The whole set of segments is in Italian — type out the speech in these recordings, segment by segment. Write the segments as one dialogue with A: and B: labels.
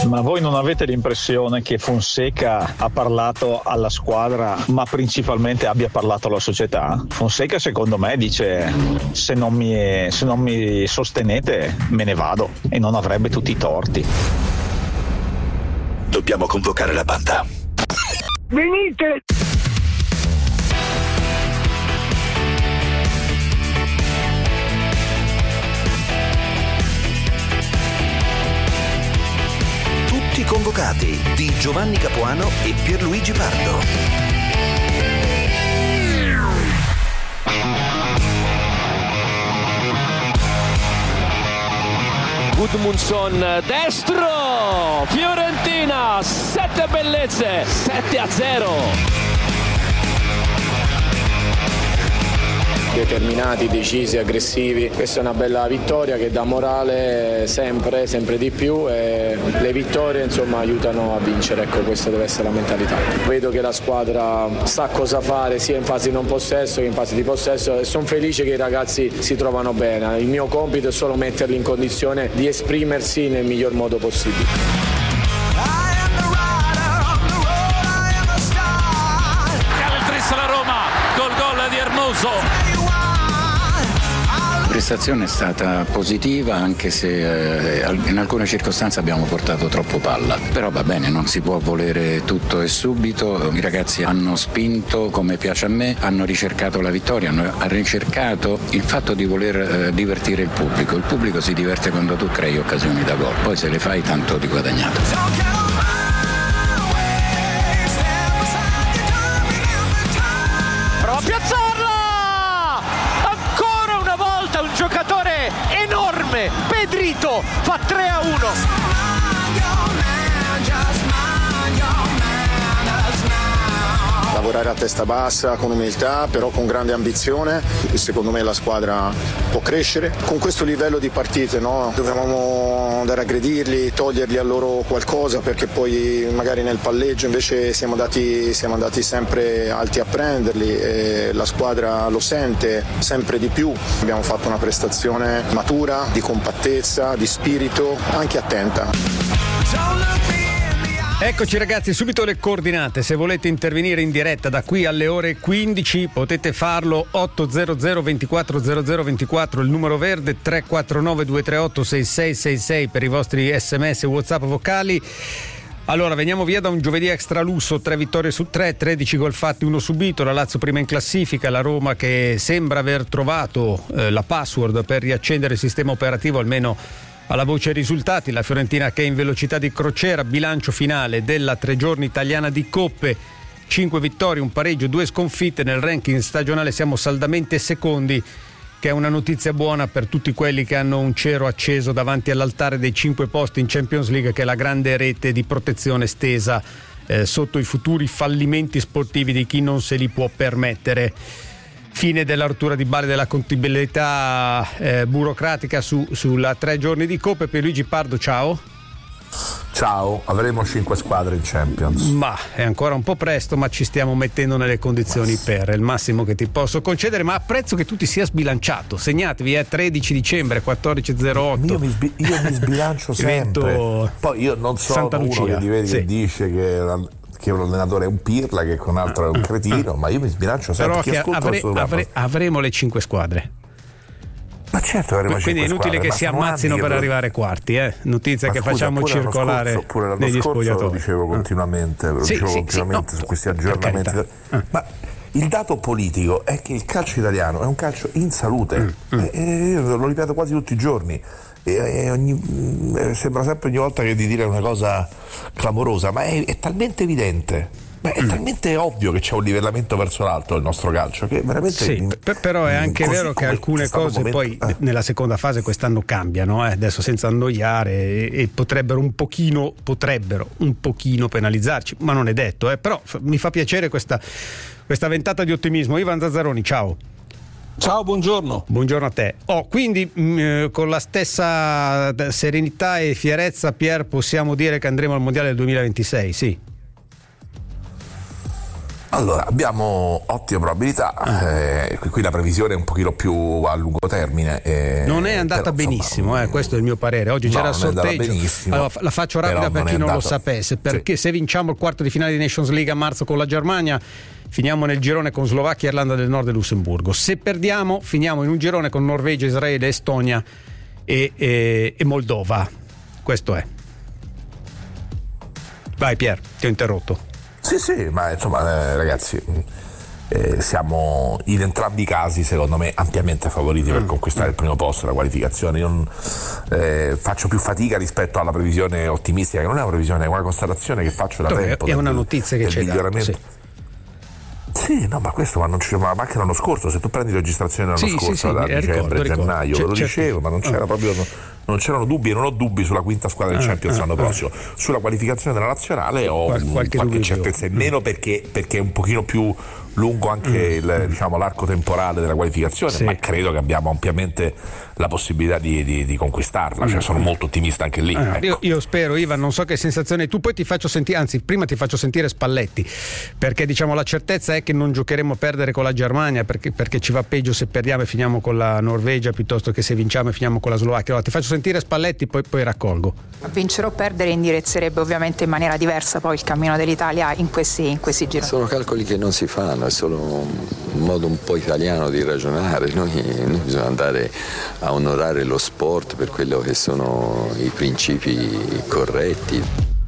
A: Ma voi non avete l'impressione che Fonseca ha parlato alla squadra, ma principalmente abbia parlato alla società? Fonseca secondo me dice: se non mi sostenete me ne vado, e non avrebbe tutti i torti.
B: Dobbiamo convocare la banda.
C: Venite!
B: Tutti convocati di Giovanni Capuano e Pierluigi Pardo.
D: Gudmundsson destro, Fiorentina 7 bellezze, 7-0.
E: Determinati, decisi, aggressivi. Questa è una bella vittoria che dà morale sempre di più, e le vittorie insomma aiutano a vincere. Ecco, questa deve essere la mentalità. Vedo che la squadra sa cosa fare sia in fase di non possesso che in fase di possesso, e sono felice che i ragazzi si trovano bene. Il mio compito è solo metterli in condizione di esprimersi nel miglior modo possibile.
F: La prestazione è stata positiva, anche se in alcune circostanze abbiamo portato troppo palla, però va bene, non si può volere tutto e subito. I ragazzi hanno spinto come piace a me, hanno ricercato la vittoria, hanno ricercato il fatto di voler divertire il pubblico si diverte quando tu crei occasioni da gol, poi se le fai tanto di guadagnato.
D: Prova a piazzarla! Ancora una volta un giocatore enorme, Pedrito, fa 3-1.
G: Lavorare a testa bassa, con umiltà, però con grande ambizione. Secondo me la squadra può crescere. Con questo livello di partite, no? Dovevamo andare a aggredirli, togliergli a loro qualcosa, perché poi magari nel palleggio invece siamo andati sempre alti a prenderli, e la squadra lo sente sempre di più. Abbiamo fatto una prestazione matura, di compattezza, di spirito, anche attenta.
H: Eccoci ragazzi, subito le coordinate. Se volete intervenire in diretta da qui alle ore 15 potete farlo. 800 24 00 24 il numero verde, 349 238 6666 per i vostri sms e WhatsApp vocali. Allora, veniamo via da un giovedì extra lusso, 3 vittorie su 3, 13 gol fatti, 1 subito, la Lazio prima in classifica, la Roma che sembra aver trovato la password per riaccendere il sistema operativo, almeno alla voce risultati, la Fiorentina che è in velocità di crociera, bilancio finale della 3 giorni italiana di coppe, 5 vittorie, un pareggio, 2 sconfitte, nel ranking stagionale siamo saldamente secondi, che è una notizia buona per tutti quelli che hanno un cero acceso davanti all'altare dei 5 posti in Champions League, che è la grande rete di protezione stesa sotto i futuri fallimenti sportivi di chi non se li può permettere. Fine della rottura di balle della contabilità burocratica sulla 3 giorni di coppe. Pierluigi Pardo, ciao.
I: Ciao, avremo 5 squadre in Champions.
H: Ma è ancora un po' presto, ma ci stiamo mettendo nelle condizioni per, è il massimo che ti posso concedere, ma apprezzo che tu ti sia sbilanciato. Segnatevi, 13 dicembre 14:08.
I: Io mi sbilancio sempre. Poi io non sono
H: Santa Lucia,
I: uno che ti vedi
H: sì,
I: che dice che un allenatore è un pirla, che con un altro è un cretino, ma io mi sbilancio sempre.
H: Però avremo le 5 squadre.
I: Ma certo avremo 5 squadre.
H: Quindi è inutile che si ammazzino per arrivare quarti, notizia che facciamo circolare negli spogliatoi.
I: Lo dicevo continuamente, su questi aggiornamenti. Ma il dato politico è che il calcio italiano è un calcio in salute. Io lo ripeto quasi tutti i giorni. Sembra sempre ogni volta che di dire una cosa clamorosa, ma è talmente evidente. È talmente ovvio che c'è un livellamento verso l'alto del nostro calcio, che veramente
H: sì, però è anche vero che alcune cose poi nella seconda fase quest'anno cambiano, adesso senza annoiare, e potrebbero un pochino penalizzarci, ma non è detto, però mi fa piacere questa ventata di ottimismo. Ivan Zazzaroni, ciao.
J: Ciao, buongiorno.
H: Buongiorno a te. Quindi con la stessa serenità e fierezza, Pier, possiamo dire che andremo al mondiale del 2026, sì?
I: Allora, abbiamo ottime probabilità, qui la previsione è un pochino più a lungo termine.
H: Non è andata benissimo, questo è il mio parere. Oggi c'era il sorteggio. Allora, la faccio rapida per chi non lo sapesse, perché se vinciamo il quarto di finale di Nations League a marzo con la Germania, finiamo nel girone con Slovacchia, Irlanda del Nord e Lussemburgo. Se perdiamo, finiamo in un girone con Norvegia, Israele, Estonia e Moldova. Questo è. Vai Pier, ti ho interrotto.
I: Sì, ma insomma ragazzi, siamo in entrambi i casi secondo me ampiamente favoriti per conquistare il primo posto della qualificazione. Io faccio più fatica rispetto alla previsione ottimistica, che non è una previsione, è una constatazione che faccio da tempo.
H: È una notizia che c'è
I: miglioramento. Sì, no, ma questo ma anche l'anno scorso, se tu prendi registrazione dell'anno scorso, da dicembre, gennaio, ve lo dicevo, ma non c'era proprio, non c'erano dubbi, e non ho dubbi sulla quinta squadra del Champions l'anno prossimo. Sulla qualificazione della nazionale ho qualche certezza in meno, perché è un pochino più lungo anche l'arco temporale della qualificazione, ma credo che abbiamo ampiamente la possibilità di conquistarla, cioè sono molto ottimista anche lì.
H: Ecco. Io spero, Ivan, non so che sensazione tu, poi ti faccio sentire, anzi prima ti faccio sentire Spalletti, perché la certezza è che non giocheremo a perdere con la Germania, perché ci va peggio se perdiamo e finiamo con la Norvegia piuttosto che se vinciamo e finiamo con la Slovacchia. Allora ti faccio sentire Spalletti, poi raccolgo.
K: Vincere o perdere indirizzerebbe ovviamente in maniera diversa poi il cammino dell'Italia in questi gironi.
L: Sono calcoli che non si fanno, è solo un modo un po' italiano di ragionare. Noi bisogna andare a onorare lo sport per quello che sono i principi corretti.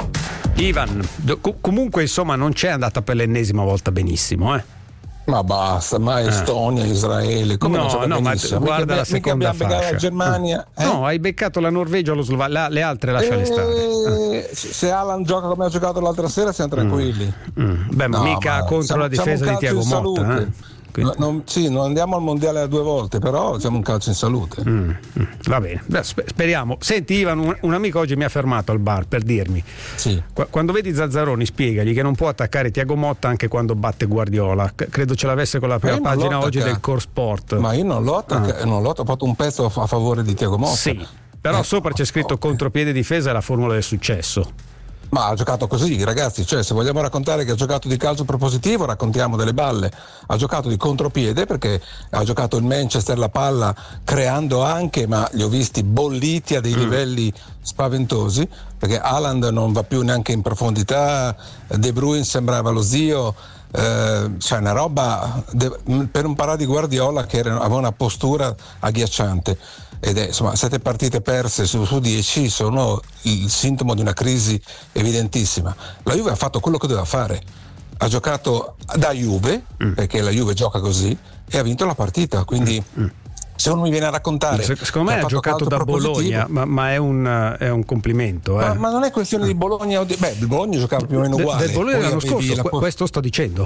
H: Ivan, comunque insomma non c'è andata per l'ennesima volta benissimo,
J: Ma basta, ma Estonia, Israele, come
H: no, ma guarda la seconda fascia.
J: La Germania,
H: No, hai beccato la Norvegia o lo Slovacchia, le altre lasciale stare.
J: Se Alan gioca come ha giocato l'altra sera siamo tranquilli.
H: Beh, ma mica contro la difesa di Thiago Motta.
J: Non andiamo al mondiale 2 volte, però siamo un calcio in salute.
H: Va bene, speriamo. Senti Ivan, un amico oggi mi ha fermato al bar per dirmi: quando vedi Zazzaroni spiegagli che non può attaccare Thiago Motta anche quando batte Guardiola. Credo ce l'avesse con la prima pagina oggi del Core Sport.
J: Ma io non l'ho ho fatto un pezzo a favore di Thiago Motta.
H: Sì, però sopra c'è scritto contropiede difesa e la formula del successo.
J: Ma ha giocato così, ragazzi, cioè se vogliamo raccontare che ha giocato di calcio propositivo, raccontiamo delle balle. Ha giocato di contropiede perché ha giocato il Manchester la palla creando anche, ma li ho visti bolliti a dei livelli spaventosi, perché Haaland non va più neanche in profondità, De Bruyne sembrava lo zio, cioè una roba per un parà di Guardiola che aveva una postura agghiacciante. Ed è, insomma, 7 partite perse su 10 sono il sintomo di una crisi evidentissima. La Juve ha fatto quello che doveva fare, ha giocato da Juve, perché la Juve gioca così, e ha vinto la partita, quindi se uno mi viene a raccontare
H: secondo me ha giocato da Bologna, ma è un complimento.
J: Ma non è questione di Bologna, il Bologna giocava più o meno uguale.
H: Del Bologna l'anno scorso, questo sto dicendo.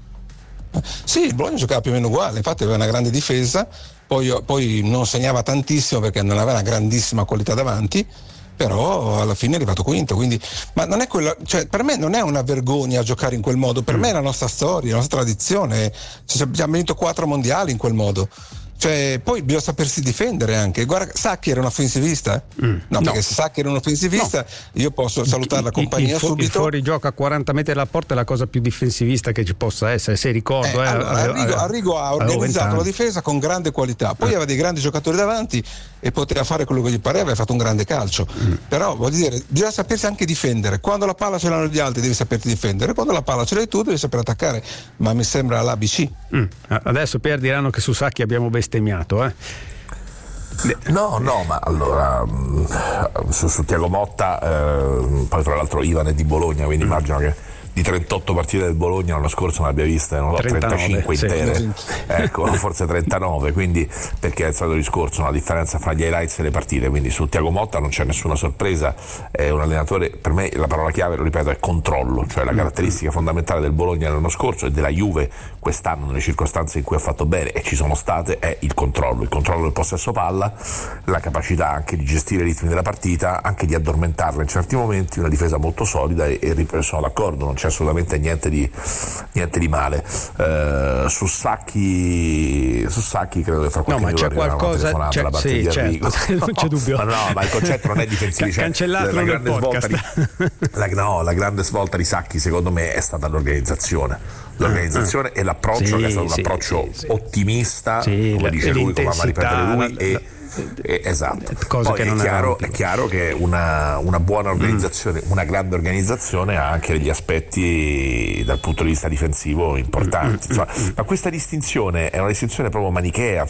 J: Sì, il Bologna giocava più o meno uguale, infatti aveva una grande difesa, poi non segnava tantissimo perché non aveva una grandissima qualità davanti, però alla fine è arrivato quinto, quindi ma non è quella, cioè per me non è una vergogna giocare in quel modo, per me è la nostra storia, la nostra tradizione, abbiamo vinto 4 mondiali in quel modo. Cioè, poi bisogna sapersi difendere anche. Guarda, Sacchi era un offensivista? No, perché se Sacchi era un offensivista, io posso salutare la compagnia subito.
H: Il fuorigioco a 40 metri dalla porta è la cosa più difensivista che ci possa essere, se ricordo.
J: Arrigo ha organizzato la difesa con grande qualità, poi aveva dei grandi giocatori davanti e poteva fare quello che gli pareva, ha fatto un grande calcio. Però voglio dire, bisogna sapersi anche difendere. Quando la palla ce l'hanno gli altri devi saperti difendere, quando la palla ce l'hai tu devi saper attaccare, ma mi sembra l'ABC.
H: Adesso Pier diranno che su Sacchi abbiamo bestemmiato.
I: No, ma allora su Thiago Motta, poi tra l'altro Ivan è di Bologna, quindi immagino che di 38 partite del Bologna l'anno scorso ne abbia viste 35 intere, ecco, forse 39, quindi perché è il solito discorso, una differenza fra gli highlights e le partite, quindi su Thiago Motta non c'è nessuna sorpresa, è un allenatore, per me la parola chiave, lo ripeto, è controllo, cioè la caratteristica fondamentale del Bologna l'anno scorso e della Juve quest'anno nelle circostanze in cui ha fatto bene e ci sono state è il controllo del possesso palla, la capacità anche di gestire i ritmi della partita, anche di addormentarla in certi momenti, una difesa molto solida e sono d'accordo, non c'è assolutamente niente di male. Su Sacchi credo che fra qualche
H: minuto
I: arriverà
H: qualcosa,
I: una telefonata da parte di Enrico.
H: Certo, non c'è dubbio.
I: Ma il concetto non è difensivo,
H: cancellato
I: la
H: nel podcast.
I: La grande svolta di Sacchi secondo me è stata l'organizzazione e l'approccio, che è stato un approccio ottimista, come dice lui, come ama ripetere lui, esatto. Poi che è chiaro che una buona organizzazione, una grande organizzazione ha anche degli aspetti dal punto di vista difensivo importanti. Ma questa distinzione è una distinzione proprio manichea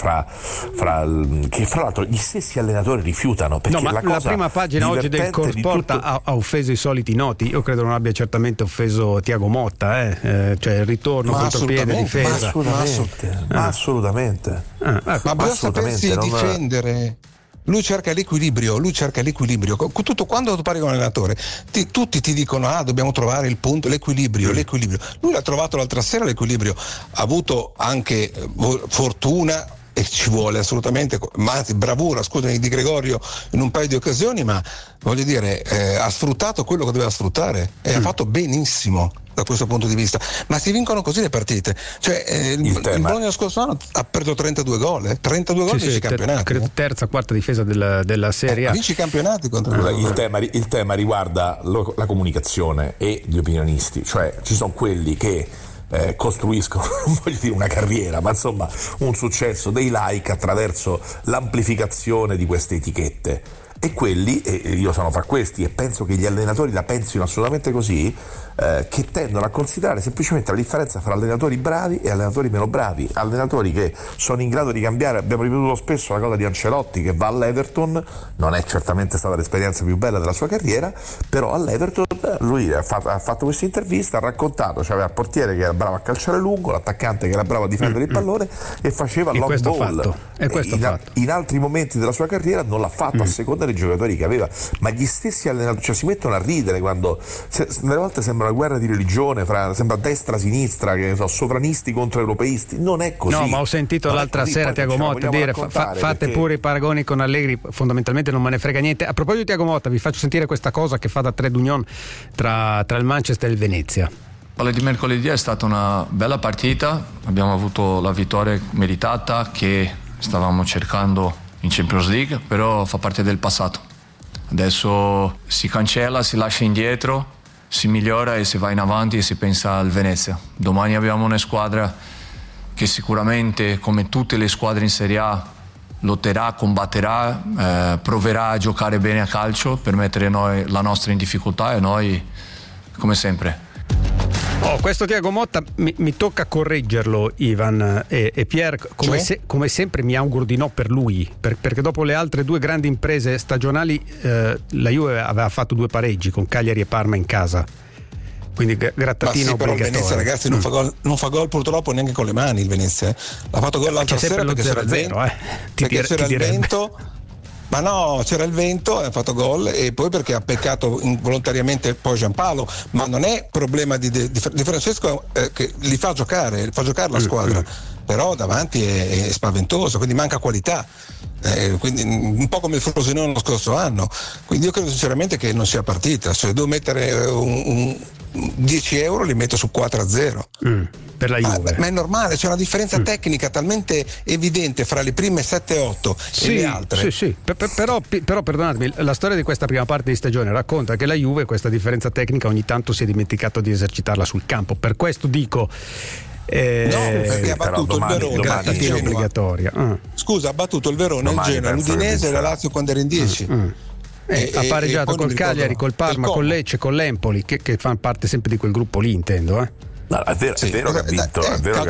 I: che fra l'altro gli stessi allenatori rifiutano, perché
H: la prima pagina oggi del Corsport ha offeso i soliti noti. Io credo non abbia certamente offeso Thiago Motta, cioè il ritorno contropiede, difesa.
I: Ma assolutamente.
J: Ma basta pensi difendere. Lui cerca l'equilibrio. Tutto quando tu parli con l'allenatore, tutti ti dicono dobbiamo trovare il punto, l'equilibrio. Lui l'ha trovato l'altra sera l'equilibrio, ha avuto anche fortuna e ci vuole assolutamente, ma anzi bravura, scusami, di Gregorio in un paio di occasioni, ma voglio dire ha sfruttato quello che doveva sfruttare e ha fatto benissimo da questo punto di vista. Ma si vincono così le partite, cioè il Bologna scorso anno ha preso 32 gol 32 gol, 10 campionati,
H: credo terza, quarta difesa della Serie A,
J: 10 campionati contro
I: il tema riguarda la comunicazione e gli opinionisti, cioè ci sono quelli che costruiscono, non voglio dire una carriera, ma insomma un successo dei like attraverso l'amplificazione di queste etichette, e quelli, e io sono fra questi e penso che gli allenatori la pensino assolutamente così, che tendono a considerare semplicemente la differenza fra allenatori bravi e allenatori meno bravi, allenatori che sono in grado di cambiare. Abbiamo ripetuto spesso la cosa di Ancelotti che va all'Everton, non è certamente stata l'esperienza più bella della sua carriera, però all'Everton lui ha fatto questa intervista, ha raccontato, c'aveva il portiere che era bravo a calciare lungo, l'attaccante che era bravo a difendere il pallone e faceva long ball. In altri momenti della sua carriera non l'ha fatto a seconda dei giocatori che aveva, ma gli stessi allenatori, cioè, si mettono a ridere quando delle volte sembra una guerra di religione, sembra destra-sinistra, che sovranisti contro europeisti. Non è così.
H: No, ma ho sentito l'altra sera Thiago Motta dire fate pure i paragoni con Allegri, fondamentalmente non me ne frega niente. A proposito di Thiago Motta, vi faccio sentire questa cosa che fa da trade union tra il Manchester e il Venezia.
M: Quella di mercoledì è stata una bella partita, abbiamo avuto la vittoria meritata che stavamo cercando in Champions League, però fa parte del passato. Adesso si cancella, si lascia indietro, si migliora e si va in avanti e si pensa al Venezia. Domani abbiamo una squadra che sicuramente, come tutte le squadre in Serie A, lotterà, combatterà, proverà a giocare bene a calcio per mettere la nostra in difficoltà, e noi come sempre.
H: Questo Thiago Motta mi tocca correggerlo, Ivan e Pierre, come sempre mi auguro di no per lui, perché dopo le altre due grandi imprese stagionali la Juve aveva fatto 2 pareggi con Cagliari e Parma in casa, quindi grattatina obbligatoria.
J: Però il Venezia, ragazzi, non fa gol purtroppo neanche con le mani il Venezia. Ha fatto gol l'altra sera perché c'era il vento. Ma no, c'era il vento, ha fatto gol, e poi perché ha peccato involontariamente poi Giampaolo, ma non è problema di Francesco, che li fa giocare la squadra, però davanti è spaventoso, quindi manca qualità, quindi un po' come il Frosinone lo scorso anno. Quindi io credo sinceramente che non sia partita, se devo mettere 10 euro li metto su 4-0
H: per la Juve.
J: Ma è normale, c'è una differenza tecnica talmente evidente fra le prime 7-8 e le altre.
H: Sì. Però perdonatemi, la storia di questa prima parte di stagione racconta che la Juve questa differenza tecnica ogni tanto si è dimenticato di esercitarla sul campo. Per questo dico
J: perché ha battuto il Verona,
H: grattatina obbligatoria.
J: Scusa, ha battuto il Verona, il Genoa, l'Udinese e la Lazio quando era in 10.
H: Ha pareggiato col Cagliari, col Parma, con Lecce, con l'Empoli, che fanno parte sempre di quel gruppo lì, intendo.
I: No, è vero che ha vinto, è vero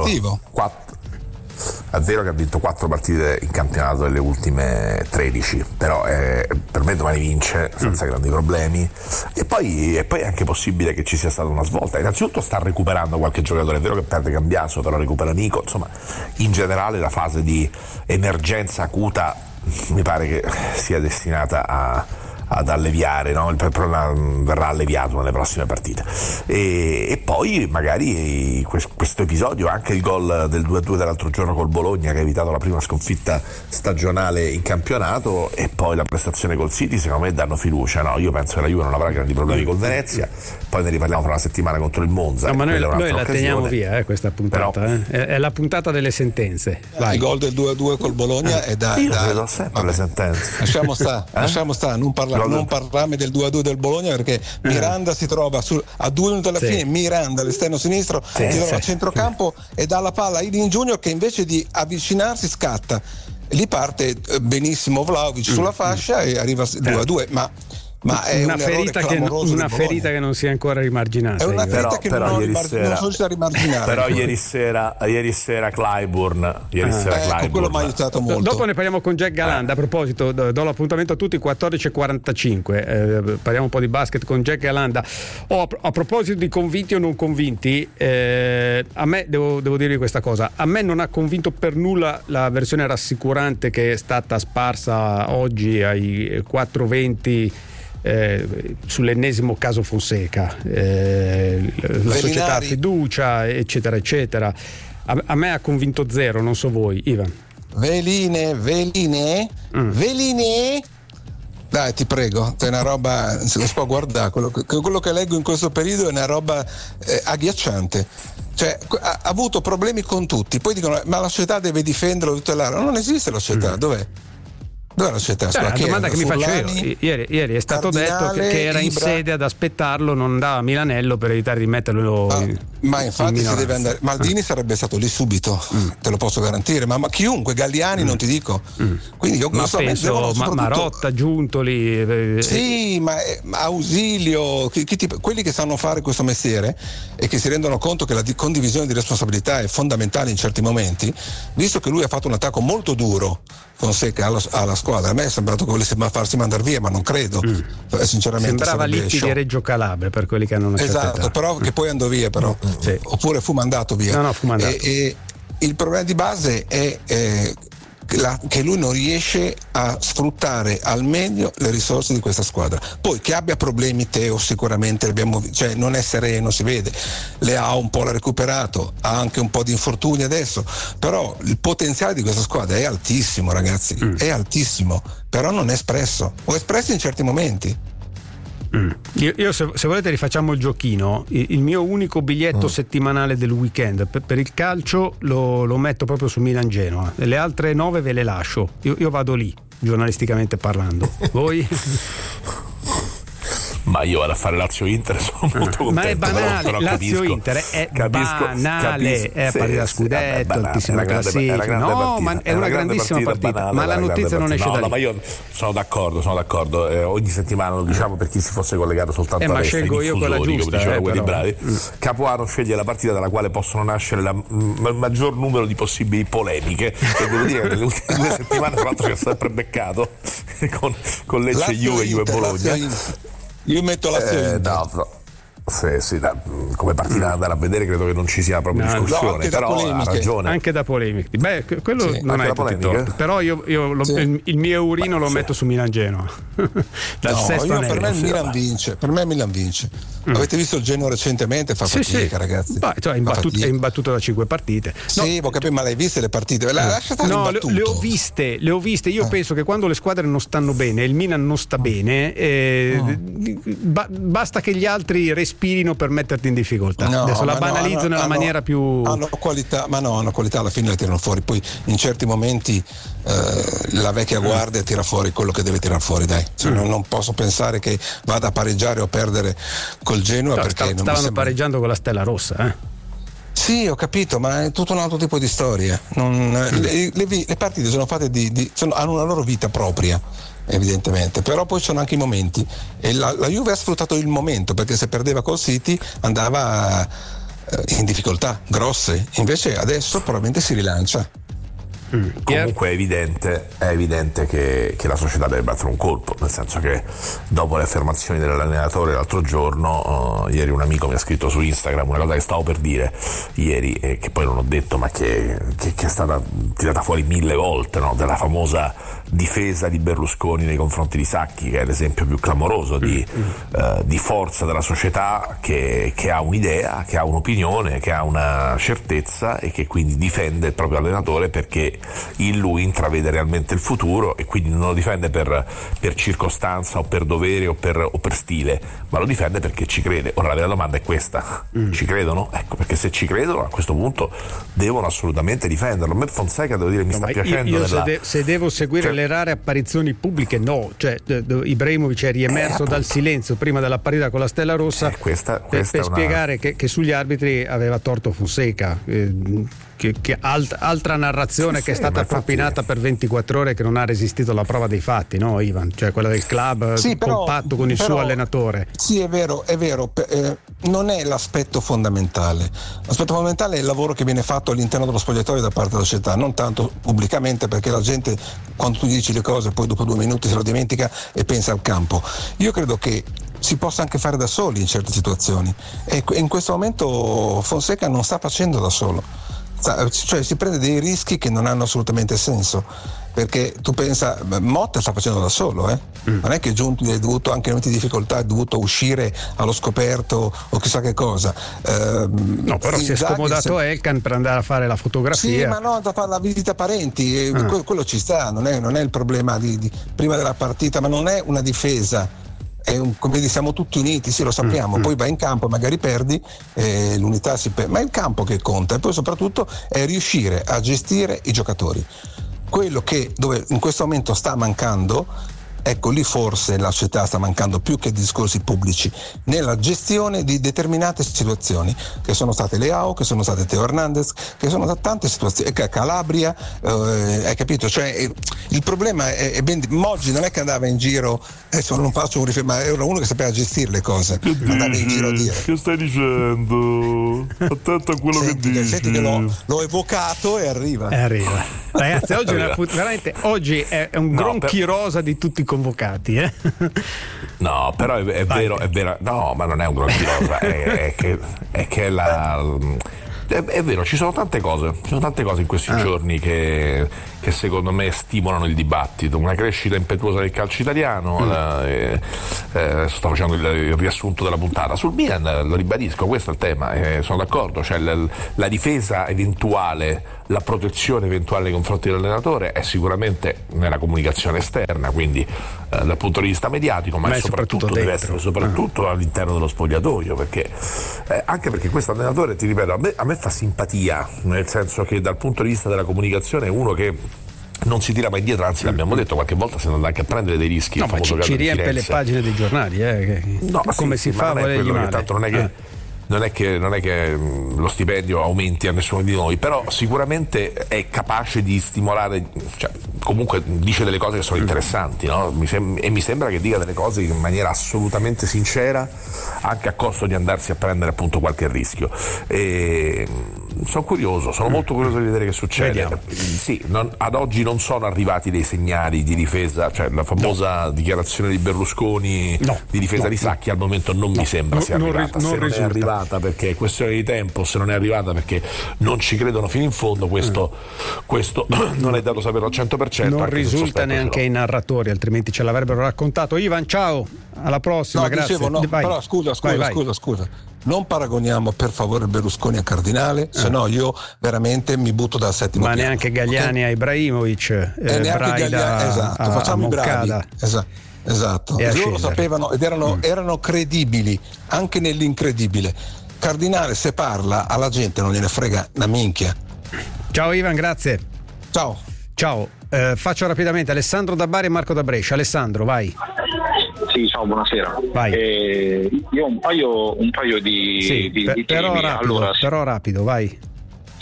I: che ha vinto 4 partite in campionato nelle ultime 13, però per me domani vince senza grandi problemi, e poi è anche possibile che ci sia stata una svolta. Innanzitutto sta recuperando qualche giocatore, è vero che perde Cambiaso, però recupera Nico, insomma in generale la fase di emergenza acuta mi pare che sia destinata ad alleviare, no? Il problema verrà alleviato nelle prossime partite, e poi magari questo episodio, anche il gol del 2-2 dell'altro giorno col Bologna che ha evitato la prima sconfitta stagionale in campionato, e poi la prestazione col City, secondo me danno fiducia, no? Io penso che la Juve non avrà grandi problemi col Venezia, poi ne riparliamo fra una settimana contro il Monza.
H: No, ma noi la teniamo via questa puntata, però, è la puntata delle sentenze.
J: Vai. Il gol del 2-2 col Bologna è da...
I: Io vedo sempre le sentenze.
J: Lasciamo stare, non parlarmi del 2-2 del Bologna, perché Miranda si trova a 2 minuti alla fine, Miranda all'esterno sinistro si trova a centrocampo e dà la palla a Idin Junior, che invece di avvicinarsi scatta. Lì parte benissimo Vlahovic sulla fascia e arriva 2-2, ma è
H: una ferita che non si è ancora rimarginata.
J: È una ferita che non sono riuscito a rimarginare.
I: Però ieri sera Clyburn,
J: quello mi ha aiutato molto.
H: Dopo ne parliamo con Jack Galanda. A proposito, do l'appuntamento a tutti 14:45. Parliamo un po' di basket con Jack Galanda. A proposito di convinti o non convinti, a me devo dirvi questa cosa. A me non ha convinto per nulla la versione rassicurante che è stata sparsa oggi ai 4:20 sull'ennesimo caso Fonseca, la società ha fiducia, eccetera eccetera. A me ha convinto zero, non so voi. Ivan.
J: Veline dai, ti prego, è una roba, se lo si può guardare, quello che leggo in questo periodo è una roba agghiacciante. Cioè, ha avuto problemi con tutti, poi dicono ma la società deve difenderlo, tutelarlo. Non esiste la società, dov'è? Dove la società?
H: La domanda che mi faccio io, ieri è stato detto che era in sede ad aspettarlo, non andava Milanello per evitare di metterlo
J: ma infatti si deve andare. Maldini sarebbe stato lì subito, te lo posso garantire, ma chiunque, Galliani non ti dico. Quindi io
H: penso Marotta, Giuntoli,
J: sì, ma Ausilio, quelli che sanno fare questo mestiere e che si rendono conto che la condivisione di responsabilità è fondamentale in certi momenti, visto che lui ha fatto un attacco molto duro Fonseca alla squadra, a me è sembrato che volesse farsi mandare via, ma non credo, sinceramente.
H: Sembrava Litti di Reggio Calabria, per quelli che hanno una certa età.
J: Esatto, però che poi andò via, però oppure fu mandato via.
H: No, fu mandato.
J: E il problema di base è che lui non riesce a sfruttare al meglio le risorse di questa squadra. Poi che abbia problemi Teo sicuramente cioè non è sereno, si vede, l'ha recuperato, ha anche un po' di infortuni adesso, però il potenziale di questa squadra è altissimo, ragazzi, è altissimo, però non è espresso, o espresso in certi momenti.
H: Io se volete rifacciamo il giochino. Il mio unico biglietto settimanale del weekend per il calcio lo metto proprio su Milan-Genoa, le altre 9 ve le lascio, io vado lì giornalisticamente parlando. Voi?
I: Ma io vado a fare Lazio-Inter, sono molto contento.
H: Ma è banale,
I: però
H: Lazio-Inter è banale, è partita a scudetto, altissima classifica. No, ma è una grandissima partita, banale, ma la notizia non esce da lì.
I: No, ma io sono d'accordo. Ogni settimana lo diciamo per chi si fosse collegato soltanto a
H: ma scelgo io quella giusta,
I: quelli bravi. Capuano sceglie la partita dalla quale possono nascere il maggior numero di possibili polemiche, e devo dire che nelle ultime 2 settimane tra l'altro ci ha sempre beccato con Lecce, Juve Bologna.
J: Io metto Lazio
I: come partita da andare a vedere credo che non ci sia proprio discussione, però ha ragione.
H: Anche da polemiche. Beh, quello non hai tutti torti. Però io il mio Eurino lo metto su Milan-Genoa.
J: Per me Milan vince. Avete visto il Genoa recentemente? Fa fatica, ragazzi.
H: È imbattuto da 5 partite.
J: Ma l'hai viste le partite?
H: No, le ho viste. Io penso che quando le squadre non stanno bene, il Milan non sta bene, basta che gli altri respirino per metterti in difficoltà. Adesso la banalizzo nella maniera più.
J: Hanno qualità, hanno qualità, alla fine la tirano fuori. Poi in certi momenti la vecchia guardia tira fuori quello che deve tirare fuori, dai. Non posso pensare che vada a pareggiare o perdere col Genoa, perché
H: stavano pareggiando con la Stella Rossa,
J: Sì, ho capito, ma è tutto un altro tipo di storia. Le partite sono fatte hanno una loro vita propria, evidentemente, però poi sono anche i momenti, e la Juve ha sfruttato il momento, perché se perdeva col City andava in difficoltà grosse, invece adesso probabilmente si rilancia.
I: Comunque è evidente che la società deve battere un colpo, nel senso che dopo le affermazioni dell'allenatore l'altro giorno, ieri un amico mi ha scritto su Instagram una cosa che stavo per dire ieri e che poi non ho detto, ma che è stata tirata fuori 1000 volte, no? Della famosa difesa di Berlusconi nei confronti di Sacchi, che è l'esempio più clamoroso di forza della società che ha un'idea, che ha un'opinione, che ha una certezza e che quindi difende il proprio allenatore perché in lui intravede realmente il futuro, e quindi non lo difende per circostanza o per dovere o per stile, ma lo difende perché ci crede. Ora la vera domanda è questa: ci credono? Ecco, perché se ci credono a questo punto devono assolutamente difenderlo. A me Fonseca, devo dire, mi sta piacendo.
H: Se devo seguire le rare apparizioni pubbliche, no, cioè Ibrahimovic è riemerso dal silenzio prima della partita con la Stella Rossa per spiegare che sugli arbitri aveva torto Fonseca. Che altra narrazione che è stata propinata per 24 ore, che non ha resistito alla prova dei fatti, no Ivan? Cioè quella del club compatto con il suo allenatore.
J: Sì, è vero, non è l'aspetto fondamentale. L'aspetto fondamentale è il lavoro che viene fatto all'interno dello spogliatoio da parte della società, non tanto pubblicamente, perché la gente, quando tu dici le cose, poi dopo 2 minuti se lo dimentica e pensa al campo. Io credo che si possa anche fare da soli in certe situazioni, e in questo momento Fonseca non sta facendo da solo. Cioè si prende dei rischi che non hanno assolutamente senso, perché tu pensa, Motta sta facendo da solo, non è che Giunti è dovuto, anche in momenti di difficoltà, è dovuto uscire allo scoperto o chissà che cosa.
H: No, però si è scomodato Elkan per andare a fare la fotografia.
J: Sì, ma no, da fare la visita parenti, quello ci sta, non è il problema di prima della partita, ma non è una difesa. Come siamo tutti uniti, sì, lo sappiamo, poi vai in campo, magari perdi, l'unità si perde, ma è il campo che conta, e poi soprattutto è riuscire a gestire i giocatori. Quello dove in questo momento sta mancando, ecco lì forse la società sta mancando più che discorsi pubblici, nella gestione di determinate situazioni, che sono state Leao, che sono state Teo Hernandez, che sono state tante situazioni, Calabria, hai capito? Cioè il problema è Moggi non è che andava in giro, adesso non faccio un riferimento, ma era uno che sapeva gestire le cose, andava in giro a dire.
I: Che stai dicendo? Attento a quello che dici.
J: Senti che l'ho evocato e arriva.
H: Ragazzi, oggi veramente oggi è un gronchi rosa di tutti i convocati,
I: No, però è vero, no, ma non è un gronchi rosa, è che è vero, ci sono tante cose in questi giorni che secondo me stimolano il dibattito, una crescita impetuosa del calcio italiano. Sto facendo il riassunto della puntata sul Milan, lo ribadisco, questo è il tema, sono d'accordo, cioè la difesa eventuale, la protezione eventuale nei confronti dell'allenatore è sicuramente nella comunicazione esterna, quindi dal punto di vista mediatico, ma soprattutto deve essere soprattutto all'interno dello spogliatoio, perché anche perché questo allenatore, ti ripeto, a me fa simpatia, nel senso che dal punto di vista della comunicazione è uno che non si tira mai indietro, anzi l'abbiamo detto qualche volta, si andando anche a prendere dei rischi.
H: No, ma ci riempie le pagine dei giornali,
I: no,
H: come si fa a volergli male.
I: Tanto non è che lo stipendio aumenti a nessuno di noi, però sicuramente è capace di stimolare, cioè, comunque dice delle cose che sono interessanti, no? E mi sembra che dica delle cose in maniera assolutamente sincera, anche a costo di andarsi a prendere appunto qualche rischio. E sono molto curioso di vedere che succede. Sì, ad oggi non sono arrivati dei segnali di difesa, cioè la famosa dichiarazione di Berlusconi di difesa di Sacchi al momento non mi sembra sia arrivata. Se non è arrivata perché è questione di tempo, se non è arrivata perché non ci credono fino in fondo, questo non è dato saperlo al 100%.
H: Non risulta neanche ai narratori, altrimenti ce l'avrebbero raccontato. Ivan, ciao, alla prossima, grazie.
J: Però scusa. Non paragoniamo per favore Berlusconi a Cardinale, se no io veramente mi butto dal settimo piano.
H: Ma neanche Galliani a Ibrahimovic, Braida
J: facciamo
H: a Moncada.
J: Esatto. Loro sapevano ed erano credibili anche nell'incredibile. Cardinale, se parla, alla gente non gliene frega una minchia.
H: Ciao Ivan, grazie.
J: Ciao.
H: Faccio rapidamente Alessandro da Bari e Marco da Brescia. Alessandro, vai.
N: Sì, ciao, buonasera.
H: Vai.
N: Io ho un paio di temi.
H: Però rapido, vai.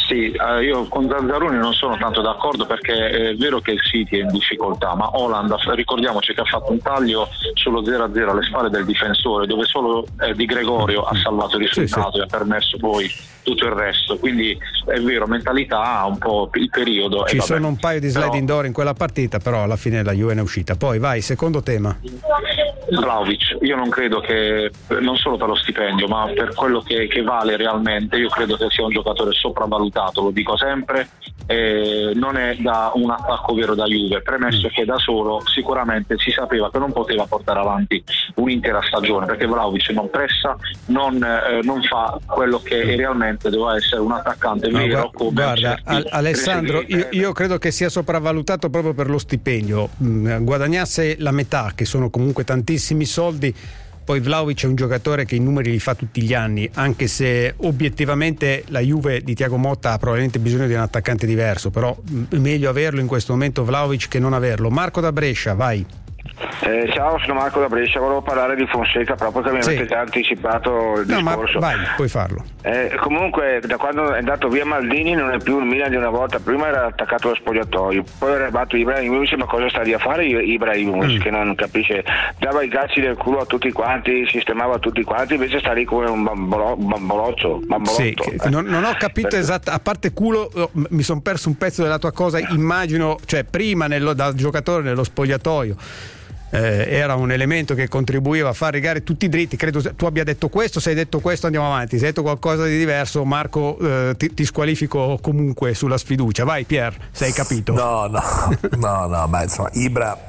N: Sì, io con Zazzaroni non sono tanto d'accordo, perché è vero che il City è in difficoltà, ma Haaland, ricordiamoci che ha fatto un taglio sullo 0-0 alle spalle del difensore, dove solo Di Gregorio ha salvato il risultato e ha permesso poi tutto il resto. Quindi è vero, mentalità, un po' il periodo.
H: Ci sono un paio di sliding door in quella partita, però alla fine la Juve ne è uscita. Poi vai, secondo tema.
N: Vlahovic, io non credo che, non solo per lo stipendio, ma per quello che vale realmente, io credo che sia un giocatore sopravvalutato, lo dico sempre, non è da un attacco vero da Juve, premesso che da solo sicuramente si sapeva che non poteva portare avanti un'intera stagione, perché Vlahovic non pressa, non fa quello che realmente doveva essere un attaccante vero.
H: Guarda, Alessandro, io credo che sia sopravvalutato proprio per lo stipendio. Guadagnasse la metà, che sono comunque tantissimi soldi. Poi Vlahovic è un giocatore che i numeri li fa tutti gli anni, anche se obiettivamente la Juve di Thiago Motta ha probabilmente bisogno di un attaccante diverso, però è meglio averlo in questo momento Vlahovic che non averlo. Marco da Brescia, vai.
C: Ciao, sono Marco da Brescia, volevo parlare di Fonseca proprio che mi avete già anticipato il discorso.
H: Vai, puoi farlo.
C: Comunque da quando è andato via Maldini non è più il Milan di una volta, prima era attaccato allo spogliatoio, poi era arrivato Ibrahimovic, ma cosa sta lì a fare Ibrahimovic che non capisce, dava i calci del culo a tutti quanti, sistemava tutti quanti, invece sta lì come un bambolotto. Sì,
H: non ho capito esatto, a parte culo mi sono perso un pezzo della tua cosa, immagino, cioè prima da giocatore nello spogliatoio era un elemento che contribuiva a far rigare tutti i dritti. Credo tu abbia detto questo, se hai detto questo andiamo avanti, se hai detto qualcosa di diverso Marco ti squalifico comunque sulla sfiducia. Vai Pier, se hai capito.
I: No, ma insomma Ibra,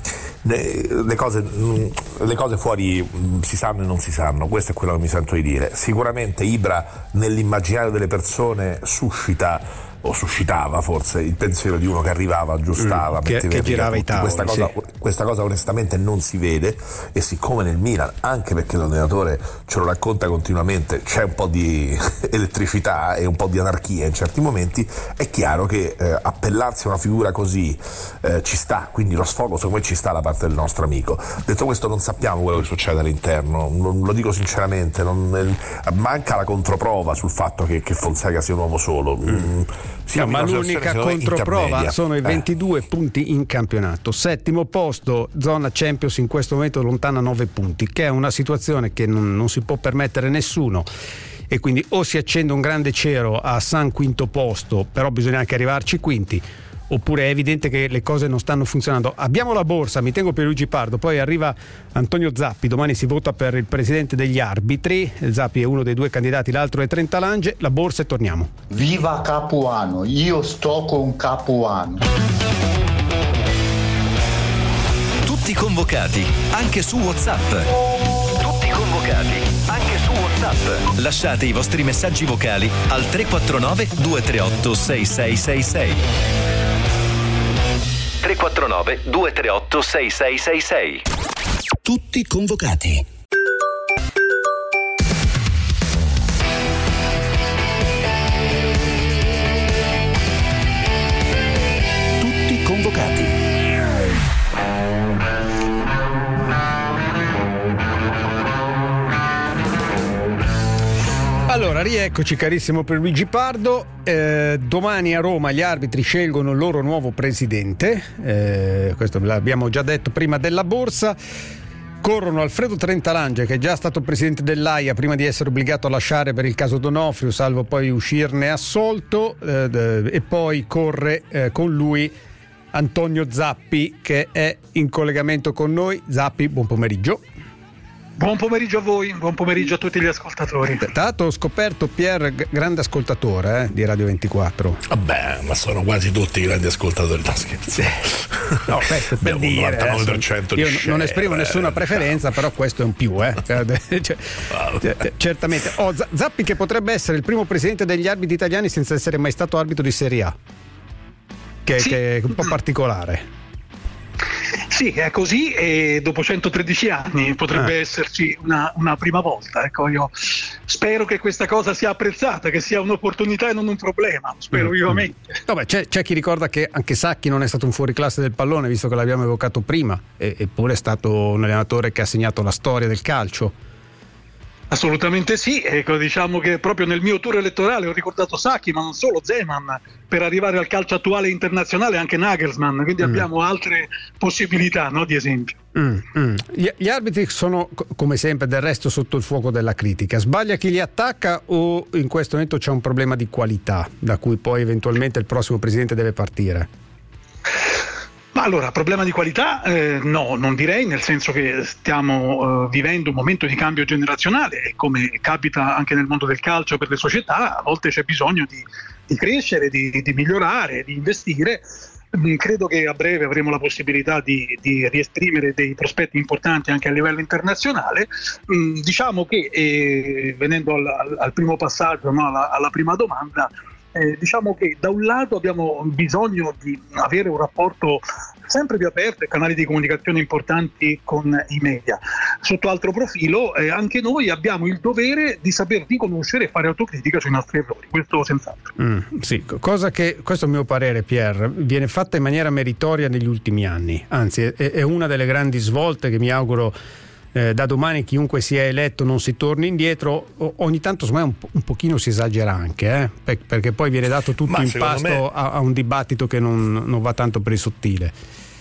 I: le cose fuori si sanno e non si sanno, questo è quello che mi sento di dire. Sicuramente Ibra nell'immaginario delle persone suscitava forse il pensiero di uno che arrivava, aggiustava,
H: che girava i tavoli.
I: Questa cosa onestamente non si vede, e siccome nel Milan, anche perché l'allenatore ce lo racconta continuamente, c'è un po' di elettricità e un po' di anarchia in certi momenti, è chiaro che appellarsi a una figura così ci sta, quindi lo sfogo secondo me ci sta da parte del nostro amico. Detto questo, non sappiamo quello che succede all'interno, lo dico sinceramente, manca la controprova sul fatto che Fonseca sia un uomo solo.
H: Ma l'unica controprova sono i 22 punti in campionato, settimo posto, zona Champions in questo momento lontana 9 punti, che è una situazione che non si può permettere nessuno, e quindi o si accende un grande cero a San quinto posto, però bisogna anche arrivarci quinti, oppure è evidente che le cose non stanno funzionando. Abbiamo la borsa, mi tengo Pierluigi Pardo, poi arriva Antonio Zappi, domani si vota per il presidente degli arbitri, Zappi è uno dei due candidati, l'altro è Trentalange, la borsa e torniamo.
O: Viva Capuano, io sto con Capuano.
B: Tutti convocati, anche su WhatsApp. Lasciate i vostri messaggi vocali al 349 238 6666. 349 238 6666. Tutti convocati. Tutti convocati.
H: Allora, rieccoci carissimo Pierluigi Pardo. Domani a Roma gli arbitri scelgono il loro nuovo presidente, questo l'abbiamo già detto prima della borsa. Corrono Alfredo Trentalange, che è già stato presidente dell'AIA prima di essere obbligato a lasciare per il caso D'Onofrio, salvo poi uscirne assolto, e poi corre con lui Antonio Zappi, che è in collegamento con noi. Zappi, buon pomeriggio.
P: Buon pomeriggio a voi, buon pomeriggio a tutti gli ascoltatori.
H: Tra l'altro ho scoperto Pier grande ascoltatore di Radio 24.
I: Vabbè, ma sono quasi tutti grandi ascoltatori, no scherzi.
H: No, questo è per dire,
I: 99%
H: io non esprimo nessuna preferenza, però questo è un più, certamente. Zappi, che potrebbe essere il primo presidente degli arbitri italiani senza essere mai stato arbitro di Serie A, che è un po' particolare.
P: Sì, è così, e dopo 113 anni potrebbe esserci una prima volta. Ecco, io spero che questa cosa sia apprezzata, che sia un'opportunità e non un problema, lo spero vivamente.
H: Vabbè, c'è chi ricorda che anche Sacchi non è stato un fuoriclasse del pallone, visto che l'abbiamo evocato prima, eppure è stato un allenatore che ha segnato la storia del calcio.
P: Assolutamente sì, ecco, diciamo che proprio nel mio tour elettorale ho ricordato Sacchi, ma non solo, Zeman, per arrivare al calcio attuale internazionale anche Nagelsmann, quindi abbiamo altre possibilità, no, di esempio.
H: Gli arbitri sono come sempre del resto sotto il fuoco della critica. Sbaglia chi li attacca o in questo momento c'è un problema di qualità da cui poi eventualmente il prossimo presidente deve partire?
P: Ma allora, problema di qualità no, non direi, nel senso che stiamo vivendo un momento di cambio generazionale e come capita anche nel mondo del calcio per le società, a volte c'è bisogno di crescere, di migliorare, di investire. Credo che a breve avremo la possibilità di riesprimere dei prospetti importanti anche a livello internazionale. Diciamo che, venendo al primo passaggio, no, alla prima domanda, diciamo che da un lato abbiamo bisogno di avere un rapporto sempre più aperto e canali di comunicazione importanti con i media. Sotto altro profilo anche noi abbiamo il dovere di saper riconoscere e fare autocritica sui nostri errori, questo senz'altro.
H: Sì, cosa che, questo è il mio parere, Pier, viene fatta in maniera meritoria negli ultimi anni, anzi è una delle grandi svolte che mi auguro da domani chiunque sia eletto non si torni indietro. Ogni tanto secondo me un pochino si esagera anche, perché poi viene dato tutto in pasto a un dibattito che non va tanto per il sottile.